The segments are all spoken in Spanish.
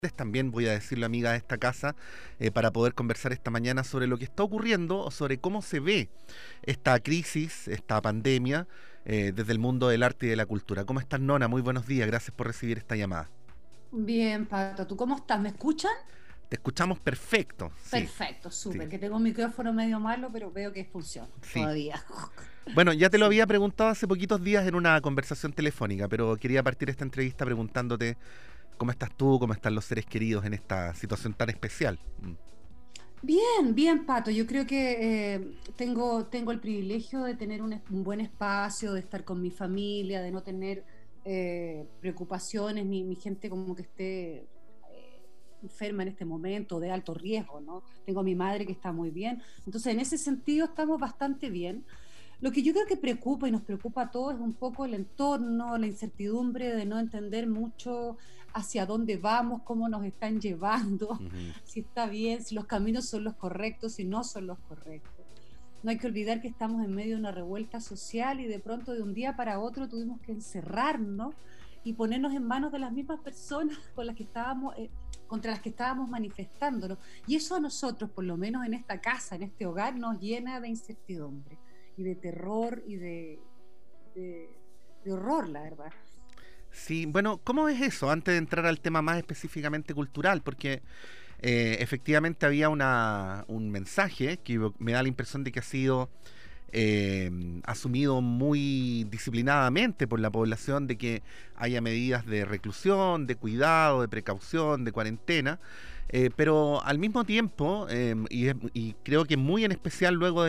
También voy a decirlo, amiga de esta casa, para poder conversar esta mañana sobre lo que está ocurriendo o sobre cómo se ve esta crisis, esta pandemia, desde el mundo del arte y de la cultura. ¿Cómo estás, Nona? Muy buenos días, gracias por recibir esta llamada. Bien, Pato, ¿tú cómo estás? ¿Me escuchan? Te escuchamos perfecto, sí, Perfecto, sí, súper, que tengo un micrófono medio malo, pero veo que funciona sí. todavía. Bueno, ya te lo Sí. había preguntado hace poquitos días en una conversación telefónica, pero quería partir esta entrevista preguntándote cómo estás tú, cómo están los seres queridos en esta situación tan especial. Bien, bien, Pato. Yo creo que tengo el privilegio de tener un buen espacio, de estar con mi familia, de no tener preocupaciones, ni mi gente como que esté enferma en este momento, de alto riesgo, ¿no? Tengo a mi madre que está muy bien. Entonces, en ese sentido estamos bastante bien. Lo que yo creo que preocupa y nos preocupa a todos es un poco el entorno, la incertidumbre de no entender mucho hacia dónde vamos, cómo nos están llevando, Ujú. si está bien, si los caminos son los correctos, si no son los correctos. No hay que olvidar que estamos en medio de una revuelta social y de pronto de un día para otro tuvimos que encerrarnos y ponernos en manos de las mismas personas con las que estábamos, contra las que estábamos manifestándonos. Y eso a nosotros, por lo menos en esta casa, en este hogar, nos llena de incertidumbre y de terror y de, de horror, la verdad. Sí, bueno, ¿cómo es eso? Antes de entrar al tema más específicamente cultural, porque efectivamente había un mensaje que me da la impresión de que ha sido asumido muy disciplinadamente por la población, de que haya medidas de reclusión, de cuidado, de precaución, de cuarentena, pero al mismo tiempo, y creo que muy en especial luego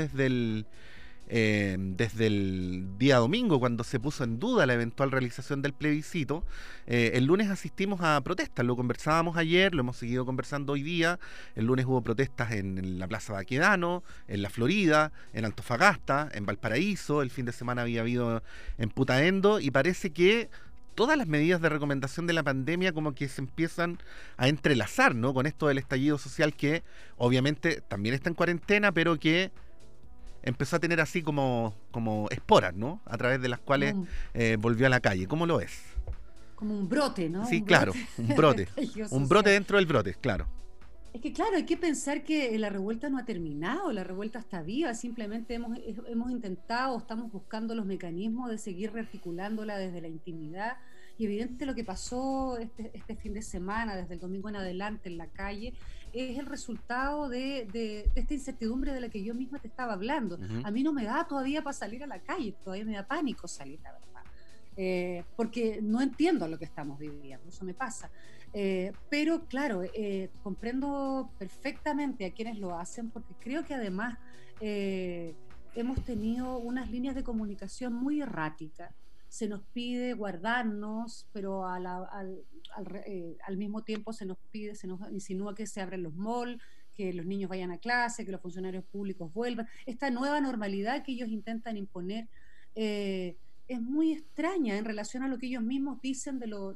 desde el día domingo, cuando se puso en duda la eventual realización del plebiscito, el lunes asistimos a protestas. Lo conversábamos ayer, lo hemos seguido conversando hoy día. El lunes hubo protestas en la Plaza Baquedano, en la Florida, en Antofagasta, en Valparaíso. El fin de semana había habido en Putaendo, y parece que todas las medidas de recomendación de la pandemia como que se empiezan a entrelazar, ¿no? Con esto del estallido social, que obviamente también está en cuarentena, pero que empezó a tener así como esporas, ¿no? A través de las Como cuales un, volvió a la calle. ¿Cómo lo es? como un brote, ¿no? Sí, Un claro, brote un de brote. estallido Un brote social. dentro del brote, claro. Es que claro, hay que pensar que la revuelta no ha terminado, la revuelta está viva, simplemente hemos intentado, estamos buscando los mecanismos de seguir rearticulándola desde la intimidad. Y evidente lo que pasó este fin de semana, desde el domingo en adelante en la calle, es el resultado de esta incertidumbre de la que yo misma te estaba hablando. Ujú. A mí no me da todavía para salir a la calle, todavía me da pánico salir, la verdad. Porque no entiendo lo que estamos viviendo, eso me pasa. Pero claro, comprendo perfectamente a quienes lo hacen porque creo que además eh, hemos tenido unas líneas de comunicación muy erráticas. Se nos pide guardarnos, pero al mismo tiempo se nos insinúa que se abren los malls, que los niños vayan a clase, que los funcionarios públicos vuelvan. Esta nueva normalidad que ellos intentan imponer es muy extraña en relación a lo que ellos mismos dicen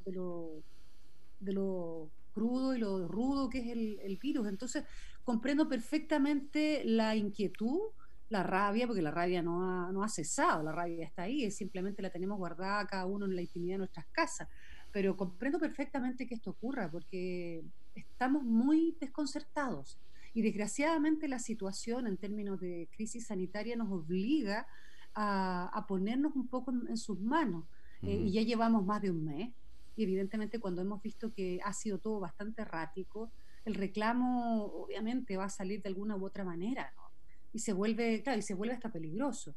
de lo crudo y lo rudo que es el virus. Entonces, comprendo perfectamente la inquietud, la rabia, porque la rabia no ha cesado, la rabia está ahí, simplemente la tenemos guardada cada uno en la intimidad de nuestras casas. Pero comprendo perfectamente que esto ocurra, porque estamos muy desconcertados. Y desgraciadamente la situación en términos de crisis sanitaria nos obliga a ponernos un poco en sus manos. Y Ujú. ya llevamos más de un mes y evidentemente cuando hemos visto que ha sido todo bastante errático, el reclamo obviamente va a salir de alguna u otra manera, ¿no? Y se vuelve, claro, y se vuelve hasta peligroso.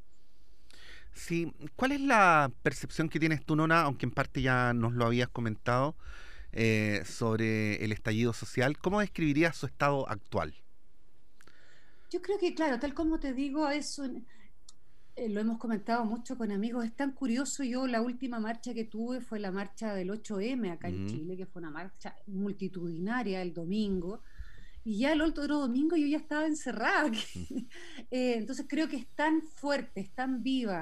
Sí, ¿cuál es la percepción que tienes tú, Nona, aunque en parte ya nos lo habías comentado, sobre el estallido social? ¿Cómo describirías su estado actual? Yo creo que, claro, tal como te digo, lo hemos comentado mucho con amigos, es tan curioso. Yo la última marcha que tuve fue la marcha del 8M acá en Ujú. Chile, que fue una marcha multitudinaria el domingo. Y ya el otro domingo yo ya estaba encerrada. Entonces creo que es tan fuerte, es tan viva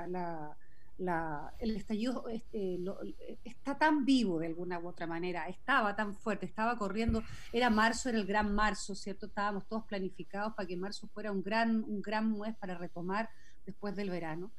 el estallido, está tan vivo de alguna u otra manera, estaba tan fuerte, estaba corriendo, era marzo, era el gran marzo, ¿cierto? Estábamos todos planificados para que marzo fuera un gran mes para retomar después del verano,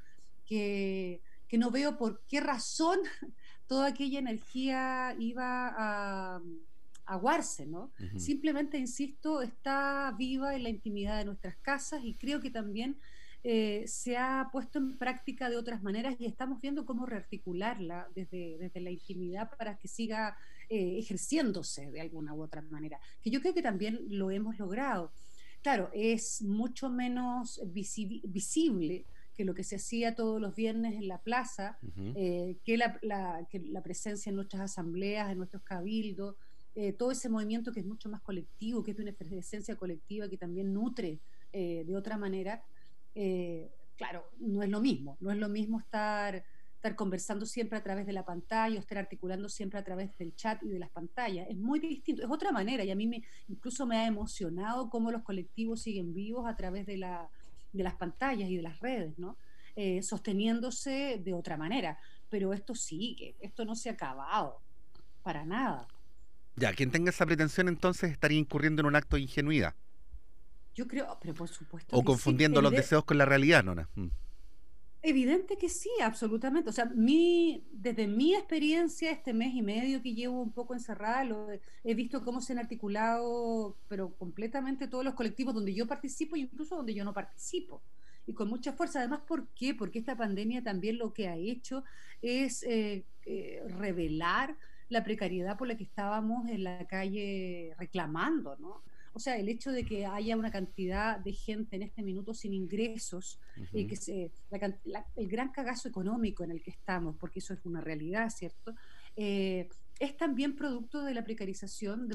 que no veo por qué razón toda aquella energía iba aguarse, ¿no? Ujú. Simplemente, insisto, está viva en la intimidad de nuestras casas y creo que también se ha puesto en práctica de otras maneras y estamos viendo cómo rearticularla desde la intimidad para que siga ejerciéndose de alguna u otra manera, que yo creo que también lo hemos logrado. Claro, es mucho menos visible que lo que se hacía todos los viernes en la plaza, Ujú. que la presencia en nuestras asambleas, en nuestros cabildos, todo ese movimiento que es mucho más colectivo, que es de una efervescencia colectiva que también nutre de otra manera. Claro, no es lo mismo, no es lo mismo estar conversando siempre a través de la pantalla o estar articulando siempre a través del chat y de las pantallas. Es muy distinto, es otra manera y a mí incluso me ha emocionado cómo los colectivos siguen vivos a través de las pantallas y de las redes, ¿no? Sosteniéndose de otra manera. Pero esto sigue, esto no se ha acabado, para nada. Ya, quien tenga esa pretensión entonces estaría incurriendo en un acto de ingenuidad Yo creo, pero por supuesto o que sí, confundiendo los deseos con la realidad, Nona. evidente que sí, absolutamente. O sea, desde mi experiencia, este mes y medio que llevo un poco encerrada, he visto cómo se han articulado, pero completamente todos los colectivos donde yo participo e incluso donde yo no participo. Y con mucha fuerza. Además, ¿por qué? Porque esta pandemia también lo que ha hecho es revelar la precariedad por la que estábamos en la calle reclamando, ¿no? O sea, el hecho de que haya una cantidad de gente en este minuto sin ingresos, Ujú. el gran cagazo económico en el que estamos, porque eso es una realidad, ¿cierto? Es también producto de la precarización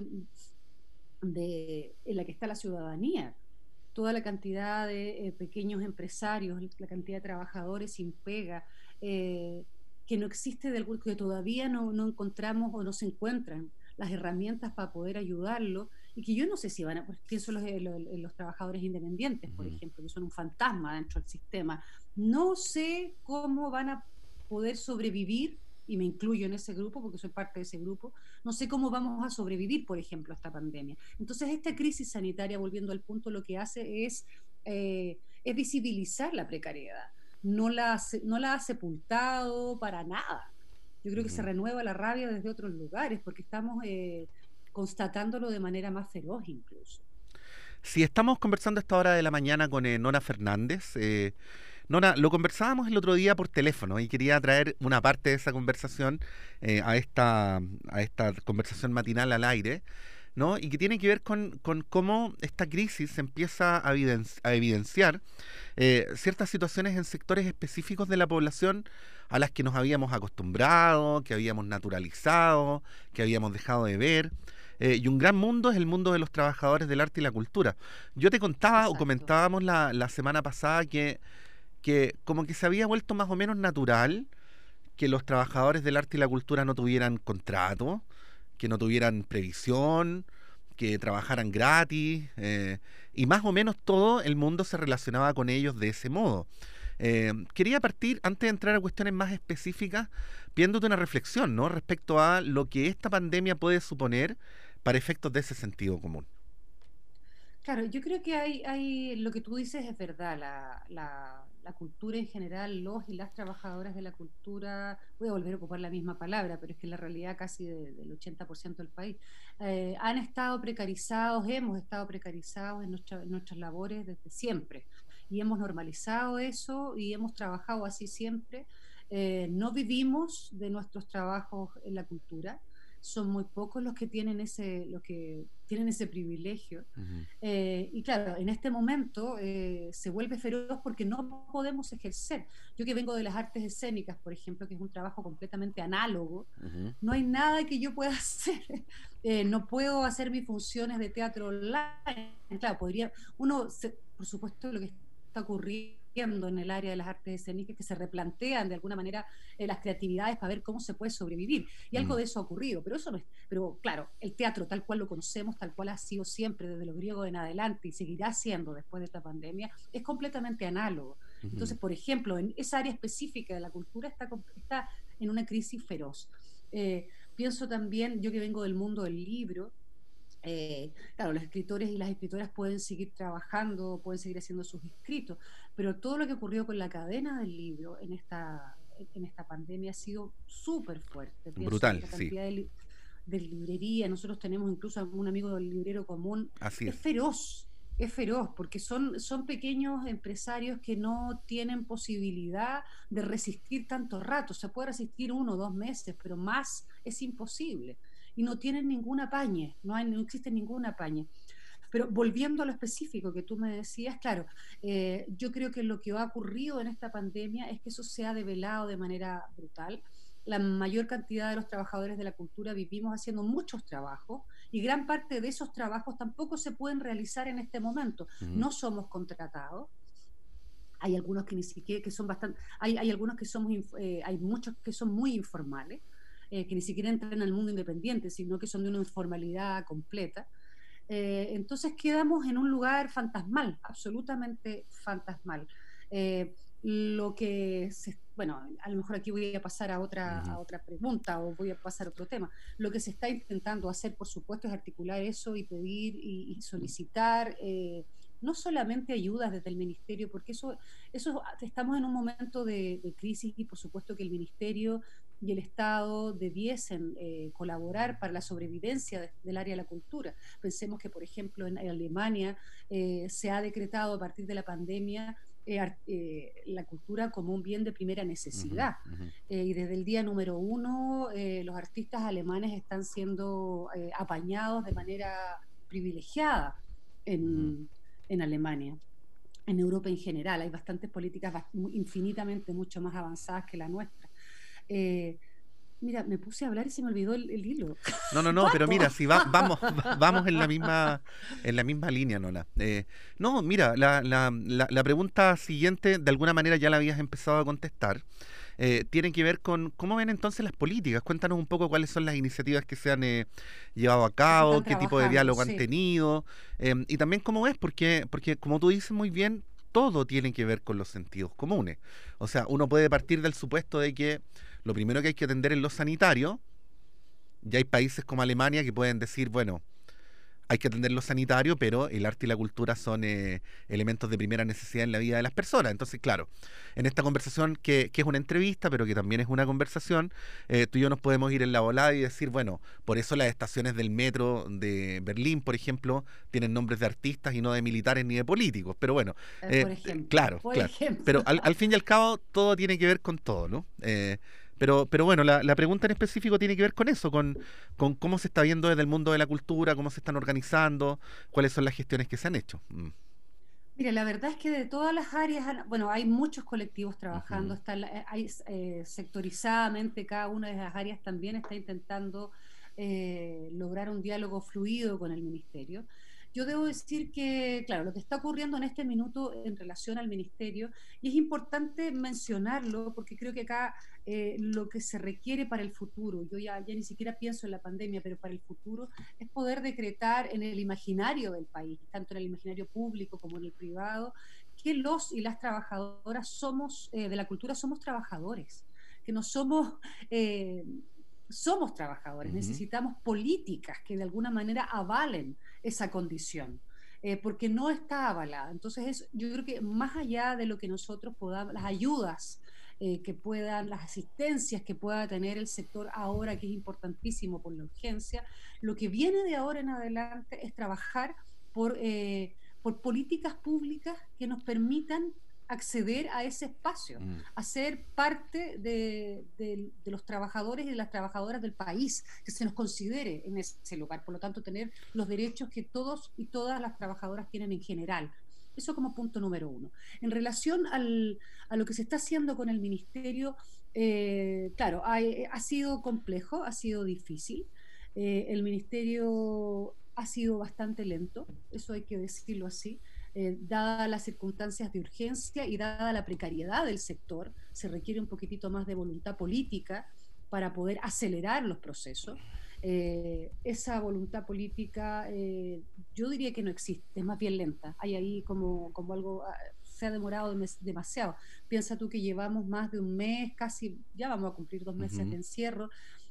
en la que está la ciudadanía. Toda la cantidad de pequeños empresarios, la cantidad de trabajadores sin pega, que no existe, que todavía no encontramos o no se encuentran las herramientas para poder ayudarlo y que yo no sé si van a, pues pienso en los trabajadores independientes, por Ujú. ejemplo, que son un fantasma dentro del sistema. No sé cómo van a poder sobrevivir, y me incluyo en ese grupo porque soy parte de ese grupo, no sé cómo vamos a sobrevivir, por ejemplo, a esta pandemia. Entonces, esta crisis sanitaria, volviendo al punto, lo que hace es visibilizar la precariedad. No la ha sepultado para nada. Yo creo que se Ujú. renueva la rabia desde otros lugares porque estamos constatándolo de manera más feroz incluso. Si estamos conversando a esta hora de la mañana con Nona Fernández, Nona, lo conversábamos el otro día por teléfono y quería traer una parte de esa conversación a esta conversación matinal al aire, ¿no? Y que tiene que ver con cómo esta crisis empieza a evidenciar ciertas situaciones en sectores específicos de la población a las que nos habíamos acostumbrado, que habíamos naturalizado, que habíamos dejado de ver. Y un gran mundo es el mundo de los trabajadores del arte y la cultura. Yo te contaba o Exacto. comentábamos la semana pasada que como que se había vuelto más o menos natural que los trabajadores del arte y la cultura no tuvieran contrato, que no tuvieran previsión, que trabajaran gratis, y más o menos todo el mundo se relacionaba con ellos de ese modo. Quería partir, antes de entrar a cuestiones más específicas, pidiéndote una reflexión, ¿no? Respecto a lo que esta pandemia puede suponer para efectos de ese sentido común. Claro, yo creo que lo que tú dices es verdad, la cultura en general, los y las trabajadoras de la cultura, voy a volver a ocupar la misma palabra, pero es que en la realidad casi del 80% del país, han estado precarizados, hemos estado precarizados en nuestras labores desde siempre y hemos normalizado eso y hemos trabajado así siempre. No vivimos de nuestros trabajos en la cultura, son muy pocos los que tienen ese privilegio. Ujú. Y claro, en este momento se vuelve feroz porque no podemos ejercer. Yo que vengo de las artes escénicas, por ejemplo, que es un trabajo completamente análogo, Ujú. no hay nada que yo pueda hacer. No puedo hacer mis funciones de teatro online. Claro, por supuesto, lo que está ocurriendo en el área de las artes escénicas, que se replantean de alguna manera las creatividades para ver cómo se puede sobrevivir. Y algo Mm. de eso ha ocurrido, pero eso no es, pero claro, el teatro tal cual lo conocemos, tal cual ha sido siempre desde los griegos en adelante y seguirá siendo después de esta pandemia, es completamente análogo. Ujú. Entonces, por ejemplo, en esa área específica de la cultura está en una crisis feroz. Pienso también, yo que vengo del mundo del libro, claro, los escritores y las escritoras pueden seguir trabajando, pueden seguir haciendo sus escritos, pero todo lo que ocurrió con la cadena del libro en esta pandemia ha sido súper fuerte. Pienso Brutal, la sí. cantidad de de librería, nosotros tenemos incluso un amigo del librero común, Así es es. feroz. Es feroz porque son pequeños empresarios que no tienen posibilidad de resistir tanto rato. Se puede resistir 1 o 2 meses, pero más es imposible. Y no tienen ninguna pañe, no existe ninguna pañe. Pero volviendo a lo específico que tú me decías, claro, yo creo que lo que ha ocurrido en esta pandemia es que eso se ha develado de manera brutal. La mayor cantidad de los trabajadores de la cultura vivimos haciendo muchos trabajos y gran parte de esos trabajos tampoco se pueden realizar en este momento. Ujú, No somos contratados. Hay algunos que ni siquiera, que son bastante, hay algunos que somos, hay muchos que son muy informales, que ni siquiera entran al mundo independiente, sino que son de una informalidad completa. Entonces quedamos en un lugar fantasmal, absolutamente fantasmal. Lo que bueno, a lo mejor aquí voy a pasar ujú. a otra pregunta o voy a pasar a otro tema. Lo que se está intentando hacer, por supuesto, es articular eso y pedir y solicitar no solamente ayudas desde el ministerio, porque eso estamos en un momento de crisis y por supuesto que el ministerio y el Estado debiesen colaborar para la sobrevivencia del área de la cultura. Pensemos que, por ejemplo, en Alemania se ha decretado a partir de la pandemia la cultura como un bien de primera Ujú, necesidad. ujú, Y desde el día número uno, los artistas alemanes están siendo apañados de manera privilegiada ujú. en Alemania. En Europa en general hay bastantes políticas infinitamente mucho más avanzadas que la nuestra. Eh, Mira, me puse a hablar y se me olvidó el hilo. No, no, no, pero Pato. mira, si vamos, vamos en la misma línea, Nola. No, mira, la pregunta siguiente, de alguna manera ya la habías empezado a contestar. Tiene que ver con cómo ven entonces las políticas. Cuéntanos un poco cuáles son las iniciativas que se han llevado a Que se cabo, están qué tipo de trabajando, diálogo han sí. tenido, y también cómo ves, porque como tú dices muy bien, todo tiene que ver con los sentidos comunes. O sea, uno puede partir del supuesto de que lo primero que hay que atender es lo sanitario. Ya hay países como Alemania que pueden decir, bueno, hay que atender lo sanitario, pero el arte y la cultura son elementos de primera necesidad en la vida de las personas. Entonces, claro, en esta conversación que es una entrevista, pero que también es una conversación, tú y yo nos podemos ir en la volada y decir, bueno, por eso las estaciones del metro de Berlín, por ejemplo, tienen nombres de artistas y no de militares ni de políticos. Pero bueno, Por ejemplo, claro, por claro. ejemplo. Pero al fin y al cabo, todo tiene que ver con todo, ¿no? Pero bueno, la pregunta en específico tiene que ver con eso, con cómo se está viendo desde el mundo de la cultura, cómo se están organizando, cuáles son las gestiones que se han hecho. Mm. Mira, la verdad es que de todas las áreas, bueno, hay muchos colectivos trabajando, Ujú, hay sectorizadamente cada una de las áreas también está intentando lograr un diálogo fluido con el ministerio. Yo debo decir que, claro, lo que está ocurriendo en este minuto en relación al ministerio, y es importante mencionarlo porque creo que acá lo que se requiere para el futuro, yo ya ni siquiera pienso en la pandemia, pero para el futuro es poder decretar en el imaginario del país, tanto en el imaginario público como en el privado, que los y las trabajadoras somos, de la cultura somos trabajadores, que no somos, eh, somos trabajadores, ujú, necesitamos políticas que de alguna manera avalen esa condición. Porque no está avalada. Entonces, yo creo que más allá de lo que nosotros podamos, las ayudas que puedan, las asistencias que pueda tener el sector ahora, que es importantísimo por la urgencia, lo que viene de ahora en adelante es trabajar por políticas públicas que nos permitan acceder a ese espacio, mm, a ser parte de los trabajadores y de las trabajadoras del país, que se nos considere en ese lugar, por lo tanto tener los derechos que todos y todas las trabajadoras tienen en general. Eso como punto número uno. En relación a lo que se está haciendo con el ministerio, claro, ha sido complejo, ha sido difícil. El ministerio ha sido bastante lento, eso hay que decirlo así. Dadas las circunstancias de urgencia y dada la precariedad del sector, se requiere un poquitito más de voluntad política para poder acelerar los procesos. Esa voluntad política yo diría que no existe, es más bien lenta. Hay ahí como algo, se ha demorado demasiado. Piensa tú que llevamos más de un mes, casi ya vamos a cumplir 2 meses ujú. de encierro,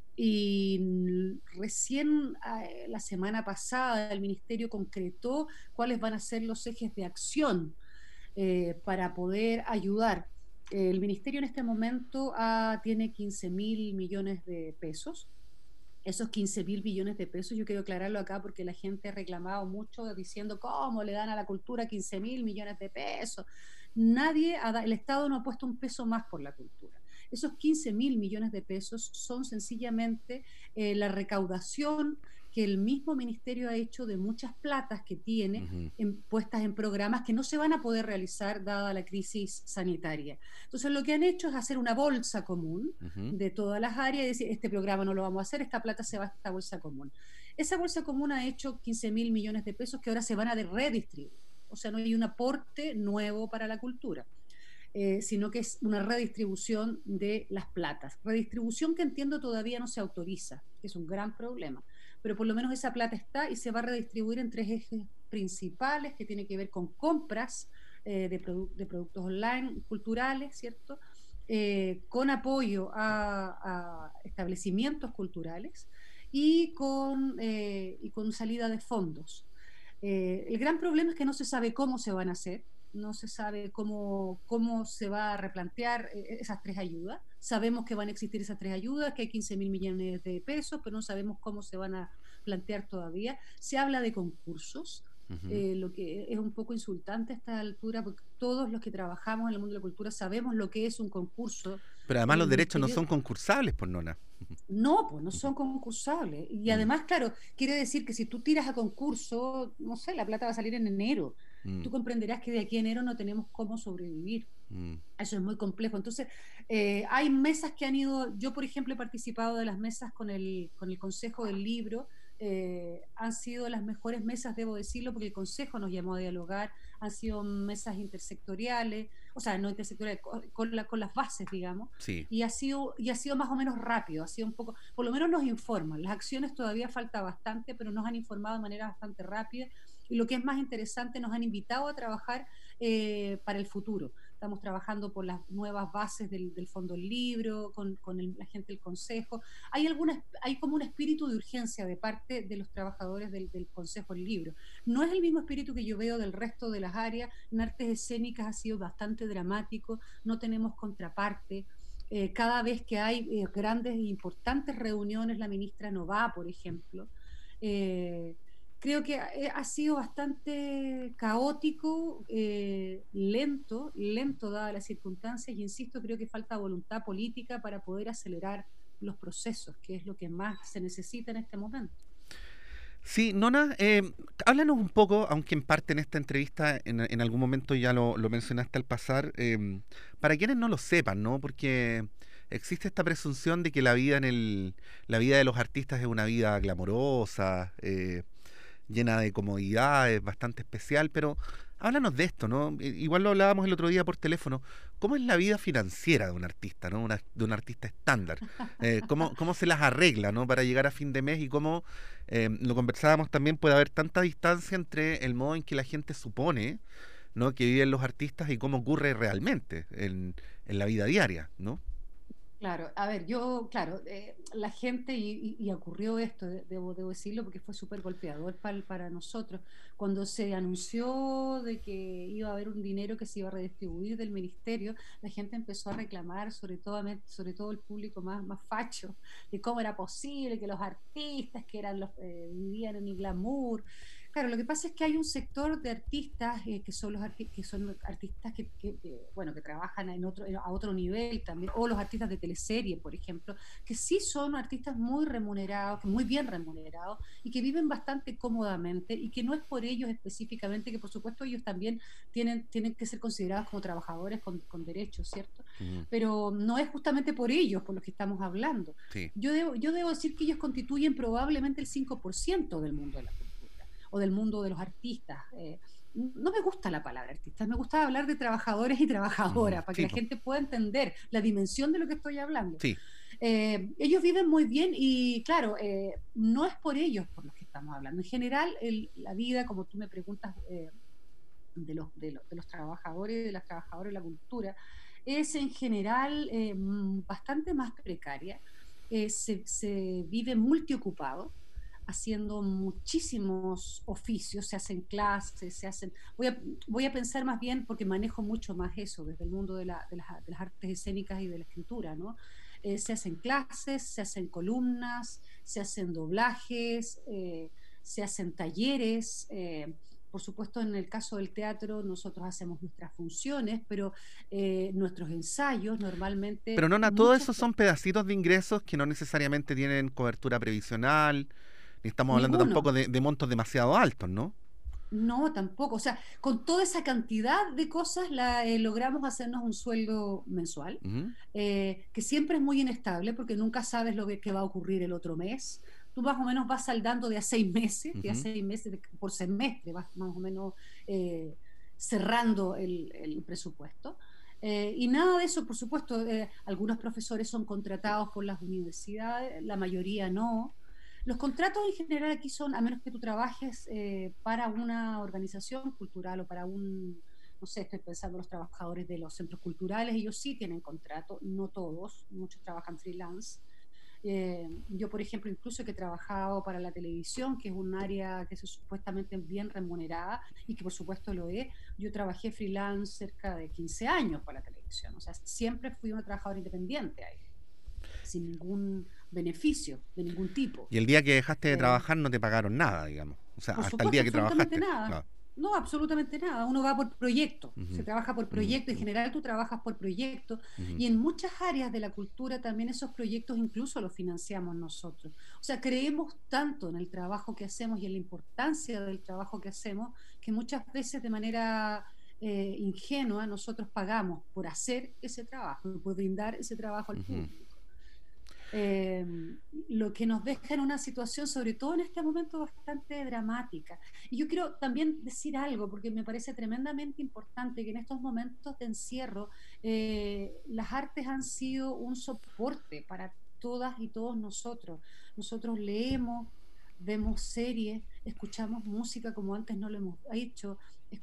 y recién la semana pasada el ministerio concretó cuáles van a ser los ejes de acción para poder ayudar. El ministerio en este momento tiene 15.000 millones de pesos Esos 15.000 millones de pesos, yo quiero aclararlo acá porque la gente ha reclamado mucho diciendo cómo le dan a la cultura 15.000 millones de pesos. El Estado no ha puesto un peso más por la cultura. Esos 15.000 millones de pesos son sencillamente la recaudación que el mismo ministerio ha hecho de muchas platas que tiene Ujú, puestas en programas que no se van a poder realizar dada la crisis sanitaria. Entonces lo que han hecho es hacer una bolsa común ujú. de todas las áreas y decir, este programa no lo vamos a hacer, esta plata se va a esta bolsa común. Esa bolsa común ha hecho 15.000 millones de pesos que ahora se van a redistribuir. O sea, no hay un aporte nuevo para la cultura. Sino que es una redistribución de las platas. Redistribución que entiendo todavía no se autoriza, que es un gran problema, pero por lo menos esa plata está y se va a redistribuir en tres ejes principales que tienen que ver con compras de productos online culturales, ¿cierto? Con apoyo a establecimientos culturales y con salida de fondos. El gran problema es que no se sabe cómo se van a hacer, no se sabe cómo se va a replantear esas tres ayudas. Sabemos que van a existir esas tres ayudas, que hay 15.000 millones de pesos, pero no sabemos cómo se van a plantear todavía. Se habla de concursos, Ujú. lo que es un poco insultante a esta altura, porque todos los que trabajamos en el mundo de la cultura sabemos lo que es un concurso Pero además en el los derechos no ministerio. son concursables, por Nona. No, pues no Ujú, son concursables. Y mm, además, claro, quiere decir que si tú tiras a concurso, no sé, la plata va a salir en enero. mm, Tú comprenderás que de aquí a enero no tenemos cómo sobrevivir. mm. Eso es muy complejo. Entonces, hay mesas que han ido, yo por ejemplo he participado de las mesas con el Consejo del Libro, han sido las mejores mesas, debo decirlo, porque el Consejo nos llamó a dialogar, han sido mesas intersectoriales, o sea, no intersectoriales, con las bases, digamos, Sí. y ha sido más o menos rápido, ha sido un poco, por lo menos nos informan, las acciones todavía falta bastante, pero nos han informado de manera bastante rápida, y lo que es más interesante, nos han invitado a trabajar para el futuro. Estamos trabajando por las nuevas bases del Fondo del Libro, con la gente del Consejo. Hay como un espíritu de urgencia de parte de los trabajadores del Consejo del Libro. No es el mismo espíritu que yo veo del resto de las áreas. En artes escénicas ha sido bastante dramático, no tenemos contraparte. Cada vez que hay grandes e importantes reuniones, la ministra no va, por ejemplo. Eh, Creo que ha sido bastante caótico, lento dadas las circunstancias, y insisto, creo que falta voluntad política para poder acelerar los procesos, que es lo que más se necesita en este momento. Sí, Nona, háblanos un poco, aunque en parte en esta entrevista en algún momento ya lo mencionaste al pasar, para quienes no lo sepan, ¿no? Porque existe esta presunción de que la vida de los artistas es una vida glamorosa, llena de comodidades, bastante especial, pero háblanos de esto, ¿no? Igual lo hablábamos el otro día por teléfono. ¿Cómo es la vida financiera de un artista, ¿no? De un artista estándar. ¿Cómo se las arregla, ¿no? Para llegar a fin de mes y cómo, lo conversábamos también, puede haber tanta distancia entre el modo en que la gente supone, ¿no? Que viven los artistas y cómo ocurre realmente en la vida diaria, ¿no? Claro, a ver, claro, la gente, y ocurrió esto, debo decirlo, porque fue súper golpeador para nosotros, cuando se anunció de que iba a haber un dinero que se iba a redistribuir del ministerio, la gente empezó a reclamar, sobre todo el público más facho, de cómo era posible que los artistas, que vivían en el glamour. Claro, lo que pasa es que hay un sector de artistas que son artistas bueno, que trabajan a otro nivel también, o los artistas de teleserie, por ejemplo, que sí son artistas muy remunerados, muy bien remunerados y que viven bastante cómodamente, y que no es por ellos específicamente, que por supuesto ellos también tienen que ser considerados como trabajadores con derechos, ¿cierto? Ujú, Pero no es justamente por ellos por los que estamos hablando. sí. Yo debo decir que ellos constituyen probablemente el 5% del mundo de la cultura o del mundo de los artistas. No me gusta la palabra artistas, me gusta hablar de trabajadores y Ujú, trabajadoras para que sí, la po, gente pueda entender la dimensión de lo que estoy hablando. sí. Ellos viven muy bien y claro, no es por ellos por los que estamos hablando. En general, la vida, como tú me preguntas, de los trabajadores y de las trabajadoras de la cultura, es en general bastante más precaria. Se vive multiocupado, haciendo muchísimos oficios, se hacen clases, voy a pensar más bien, porque manejo mucho más eso desde el mundo de las artes escénicas y de la escritura, ¿no? Se hacen clases, se hacen columnas, se hacen doblajes, se hacen talleres. Por supuesto, en el caso del teatro, nosotros hacemos nuestras funciones, pero nuestros ensayos normalmente, Pero Nona, todo muchas, eso son pedacitos de ingresos que no necesariamente tienen cobertura previsional, ni estamos hablando ninguno. tampoco de montos demasiado altos, ¿no? No, tampoco. O sea, con toda esa cantidad de cosas logramos hacernos un sueldo mensual, Ujú, que siempre es muy inestable porque nunca sabes que va a ocurrir el otro mes. Tú más o menos vas saldando de a ujú. 6 meses por semestre, vas más o menos eh, cerrando el presupuesto. Y nada de eso, por supuesto, algunos profesores son contratados por las universidades, la mayoría no. Los contratos en general aquí son, a menos que tú trabajes para una organización cultural o para no sé, estoy pensando en los trabajadores de los centros culturales, ellos sí tienen contrato, no todos, muchos trabajan freelance. Yo, por ejemplo, incluso que he trabajado para la televisión, que es un área que es supuestamente bien remunerada y que por supuesto lo es, yo trabajé freelance cerca de 15 años para la televisión, o sea, siempre fui una trabajadora independiente ahí, sin ningún beneficio de ningún tipo. Y el día que dejaste de Eh, trabajar no te pagaron nada, digamos. O sea, por hasta el supuesto, día que absolutamente trabajaste, nada. claro. No, absolutamente nada. Uno va por proyecto, se Ujú, trabaja por ujú, proyecto. En general tú trabajas por proyecto ujú, y en muchas áreas de la cultura también esos proyectos incluso los financiamos nosotros. O sea, creemos tanto en el trabajo que hacemos y en la importancia del trabajo que hacemos que muchas veces de manera ingenua nosotros pagamos por hacer ese trabajo, por brindar ese trabajo al ujú. público. eh, lo que nos deja en una situación, sobre todo en este momento, bastante dramática. Y yo quiero también decir algo, porque me parece tremendamente importante que en estos momentos de encierro las artes han sido un soporte para todas y todos nosotros. Nosotros leemos, vemos series, escuchamos música como antes no lo hemos hecho,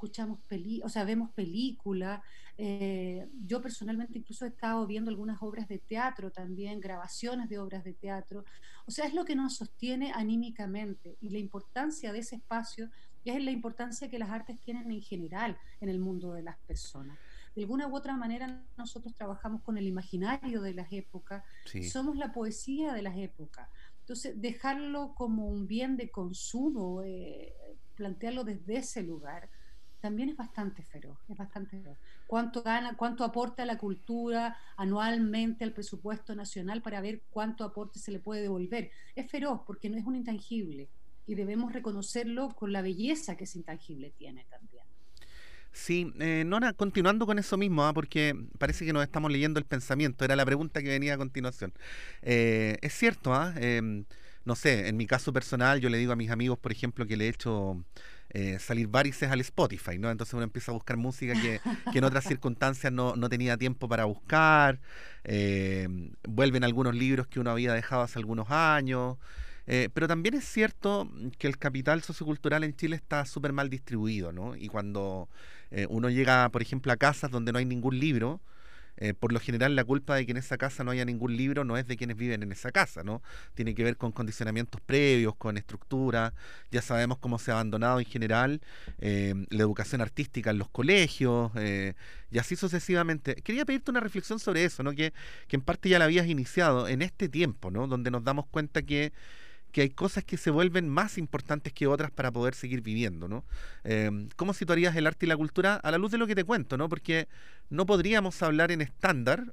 o sea, vemos películas. Yo personalmente incluso he estado viendo algunas obras de teatro también, grabaciones de obras de teatro. O sea, es lo que nos sostiene anímicamente y la importancia de ese espacio es la importancia que las artes tienen en general en el mundo de las personas. De alguna u otra manera nosotros trabajamos con el imaginario de las épocas, Sí. somos la poesía de las épocas. Entonces, dejarlo como un bien de consumo, plantearlo desde ese lugar, también es bastante feroz, es bastante feroz. ¿Cuánto gana, cuánto aporta la cultura anualmente al presupuesto nacional para ver cuánto aporte se le puede devolver? Es feroz porque no es un intangible y debemos reconocerlo con la belleza que ese intangible tiene también. Sí, Nona, continuando con eso mismo, porque parece que nos estamos leyendo el pensamiento, era la pregunta que venía a continuación. Es cierto, no sé, en mi caso personal yo le digo a mis amigos, por ejemplo, que le he hecho salir varices al Spotify, ¿no? Entonces uno empieza a buscar música que en otras circunstancias no tenía tiempo para buscar, eh, vuelven algunos libros que uno había dejado hace algunos años. Pero también es cierto que el capital sociocultural en Chile está súper mal distribuido, ¿no? Y cuando uno llega, por ejemplo, a casas donde no hay ningún libro, por lo general la culpa de que en esa casa no haya ningún libro no es de quienes viven en esa casa, ¿no? Tiene que ver con condicionamientos previos, con estructura, ya sabemos cómo se ha abandonado en general la educación artística en los colegios, y así sucesivamente. Quería pedirte una reflexión sobre eso, ¿no? Que en parte ya la habías iniciado en este tiempo, ¿no? Donde nos damos cuenta que hay cosas que se vuelven más importantes que otras para poder seguir viviendo, ¿no? ¿Cómo situarías el arte y la cultura a la luz de lo que te cuento, ¿no? Porque no podríamos hablar en estándar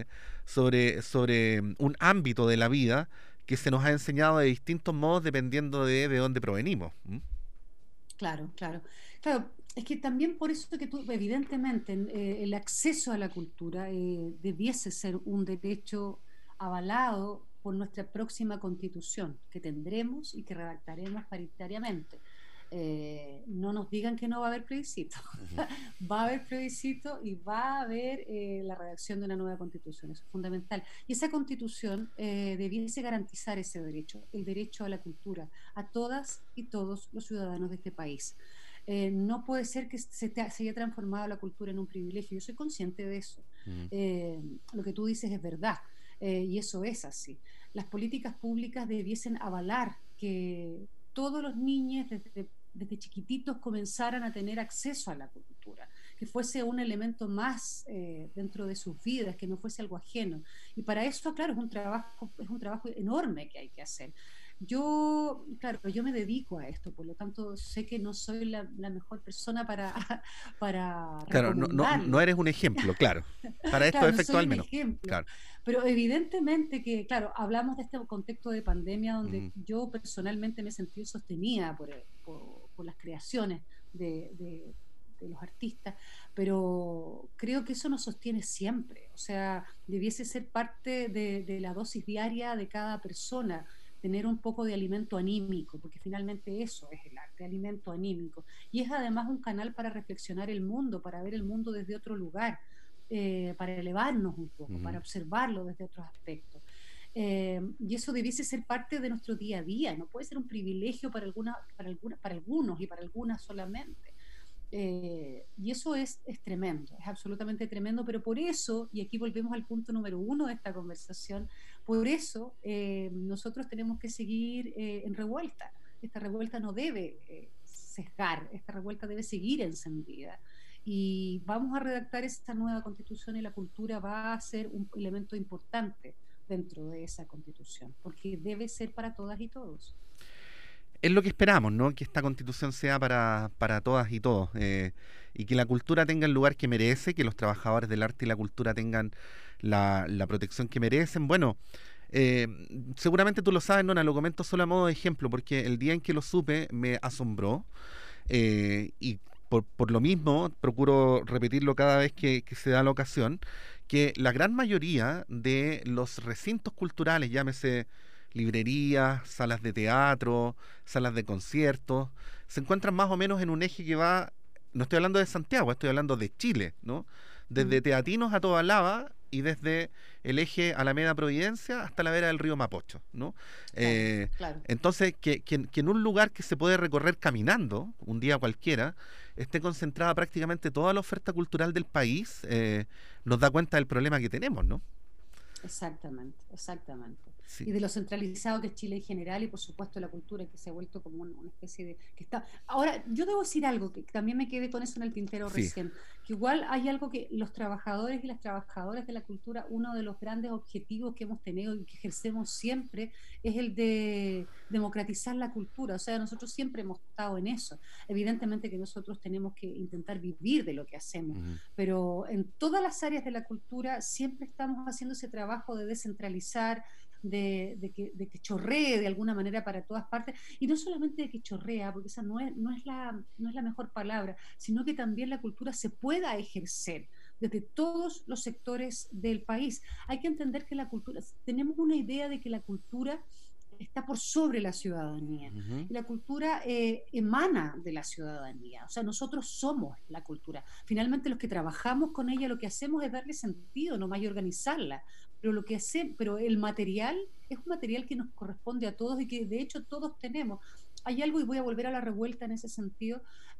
sobre un ámbito de la vida que se nos ha enseñado de distintos modos dependiendo de dónde provenimos. ¿M? Claro, claro. Claro, es que también por eso que tú, evidentemente, el acceso a la cultura debiese ser un derecho avalado por nuestra próxima constitución, que tendremos y que redactaremos paritariamente. No nos digan que no va a haber plebiscito. Ujú, Va a haber plebiscito y va a haber la redacción de una nueva constitución. Eso es fundamental. Y esa constitución debiese garantizar ese derecho, el derecho a la cultura, a todas y todos los ciudadanos de este país. No puede ser que se haya transformado la cultura en un privilegio. Yo soy consciente de eso. ujú. Lo que tú dices es verdad, y eso es así. Las políticas públicas debiesen avalar que todos los niños desde chiquititos comenzaran a tener acceso a la cultura, que fuese un elemento más dentro de sus vidas, que no fuese algo ajeno. Y para eso, claro, es un trabajo enorme que hay que hacer. Yo, claro, yo me dedico a esto, por lo tanto sé que no soy la mejor persona para, para Claro, no recomendarlo. eres un ejemplo, claro. Para estos Claro, no efectos soy al un menos. ejemplo, Claro. pero evidentemente que, claro, hablamos de este contexto de pandemia donde Ujú. yo personalmente me sentí sostenida por las creaciones de los artistas, pero creo que eso nos sostiene siempre, o sea, debiese ser parte de la dosis diaria de cada persona, tener un poco de alimento anímico, porque finalmente eso es el arte, alimento anímico, y es además un canal para reflexionar el mundo, para ver el mundo desde otro lugar, para elevarnos un poco, Ujú. para observarlo desde otros aspectos. Y eso debiese ser parte de nuestro día a día, no puede ser un privilegio para algunos y para algunas solamente. Y eso es tremendo, es absolutamente tremendo, pero por eso, y aquí volvemos al punto número uno de esta conversación, por eso nosotros tenemos que seguir en revuelta. Esta revuelta no debe sesgar, esta revuelta debe seguir encendida. Y vamos a redactar esta nueva constitución y la cultura va a ser un elemento importante dentro de esa constitución, porque debe ser para todas y todos. Es lo que esperamos, ¿no? Que esta constitución sea para todas y todos. Y que la cultura tenga el lugar que merece, que los trabajadores del arte y la cultura tengan la protección que merecen. Bueno, eh, seguramente tú lo sabes, Nona, lo comento solo a modo de ejemplo, porque el día en que lo supe me asombró. Y por lo mismo, procuro repetirlo cada vez que se da la ocasión, que la gran mayoría de los recintos culturales, llámese librerías, salas de teatro, salas de conciertos, se encuentran más o menos en un eje que va, no estoy hablando de Santiago, estoy hablando de Chile, ¿no? Desde Mm, Teatinos a Tobalaba y desde el eje Alameda Providencia hasta la vera del río Mapocho, ¿no? claro, Eh, claro. entonces, que en un lugar que se puede recorrer caminando, un día cualquiera, esté concentrada prácticamente toda la oferta cultural del país, nos da cuenta del problema que tenemos, ¿no? Exactamente, exactamente. Sí, Y de lo centralizado que es Chile en general y por supuesto la cultura que se ha vuelto como una especie de... que está... Ahora, yo debo decir algo que también me quedé con eso en el tintero sí. recién, que igual hay algo que los trabajadores y las trabajadoras de la cultura, uno de los grandes objetivos que hemos tenido y que ejercemos siempre es el de democratizar la cultura. O sea, nosotros siempre hemos estado en eso. Evidentemente que nosotros tenemos que intentar vivir de lo que hacemos, Ujú. pero en todas las áreas de la cultura siempre estamos haciendo ese trabajo de descentralizar, de que chorree de alguna manera para todas partes, y no solamente de que chorrea, porque esa no es la mejor palabra, sino que también la cultura se pueda ejercer desde todos los sectores del país. Hay que entender que la cultura, tenemos una idea de que la cultura está por sobre la ciudadanía. Ujú. Y la cultura emana de la ciudadanía, o sea, nosotros somos la cultura. Finalmente los que trabajamos con ella lo que hacemos es darle sentido, no más y organizarla. Pero lo que hace, pero el material es un material que nos corresponde a todos y que de hecho todos tenemos. Hay algo, y voy a volver a la revuelta en ese sentido,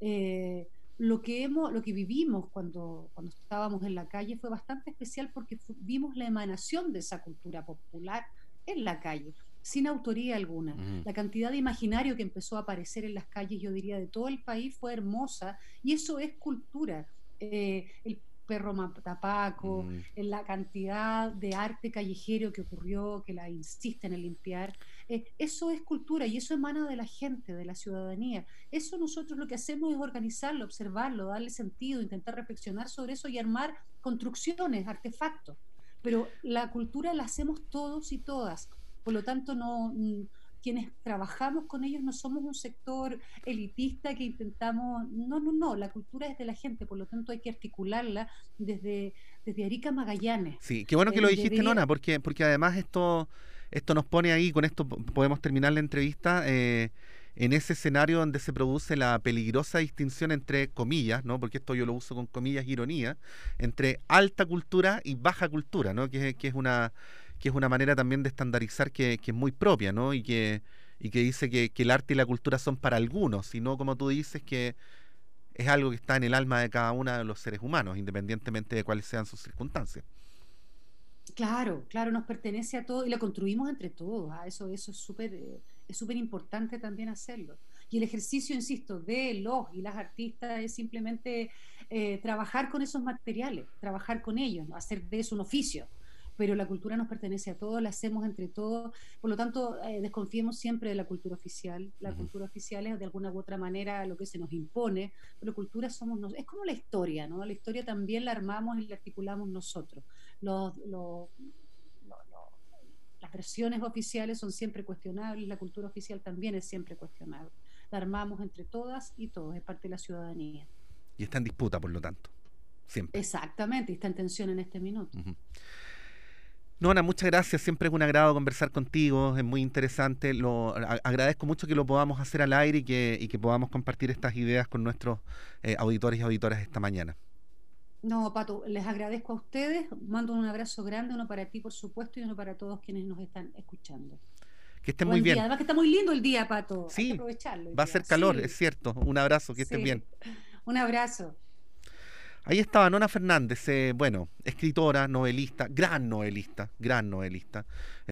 lo que vivimos cuando estábamos en la calle fue bastante especial porque vimos la emanación de esa cultura popular en la calle, sin autoría alguna. Ujú. La cantidad de imaginario que empezó a aparecer en las calles, yo diría, de todo el país fue hermosa y eso es cultura. El perro matapaco, Mm. en la cantidad de arte callejero que ocurrió, que la insisten en limpiar. Eso es cultura y eso emana de la gente, de la ciudadanía. Eso nosotros lo que hacemos es organizarlo, observarlo, darle sentido, intentar reflexionar sobre eso y armar construcciones, artefactos. Pero la cultura la hacemos todos y todas. Por lo tanto, quienes trabajamos con ellos no somos un sector elitista que intentamos, no, la cultura es de la gente, por lo tanto hay que articularla desde Arica a Magallanes. Sí, qué bueno que lo Y dijiste, Nona, debería, porque además esto nos pone ahí, con esto podemos terminar la entrevista, en ese escenario donde se produce la peligrosa distinción entre comillas, ¿no? Porque esto yo lo uso con comillas, ironía, entre alta cultura y baja cultura, ¿no? Que es una manera también de estandarizar que es muy propia, ¿no? Y que dice que el arte y la cultura son para algunos, y no como tú dices que es algo que está en el alma de cada uno de los seres humanos, independientemente de cuáles sean sus circunstancias. claro, claro, nos pertenece a todos y la construimos entre todos. Eso es súper importante también hacerlo. Y el ejercicio, insisto, de los y las artistas es simplemente trabajar con esos materiales, trabajar con ellos, hacer de eso un oficio. Pero la cultura nos pertenece a todos, la hacemos entre todos, por lo tanto, desconfiemos siempre de la cultura oficial. La Ujú. cultura oficial es de alguna u otra manera lo que se nos impone, pero cultura somos nosotros. Es como la historia, ¿no? La historia también la armamos y la articulamos nosotros. Los, los, las versiones oficiales son siempre cuestionables, la cultura oficial también es siempre cuestionable. La armamos entre todas y todos, es parte de la ciudadanía. Y está en disputa, por lo tanto, siempre. Exactamente, y está en tensión en este minuto. Ujú. Nona, muchas gracias, siempre es un agrado conversar contigo, es muy interesante, agradezco mucho que lo podamos hacer al aire y que podamos compartir estas ideas con nuestros auditores y auditoras esta mañana. No, Pato, les agradezco a ustedes, mando un abrazo grande, uno para ti, por supuesto, y uno para todos quienes nos están escuchando. Que estén muy Buen día, bien. además que está muy lindo el día, Pato, hay que Sí, aprovecharlo el va a día. ser calor, Sí, es cierto. Un abrazo, que estés bien. sí, un abrazo. Ahí estaba Nona Fernández, bueno, escritora, novelista, gran novelista, gran novelista.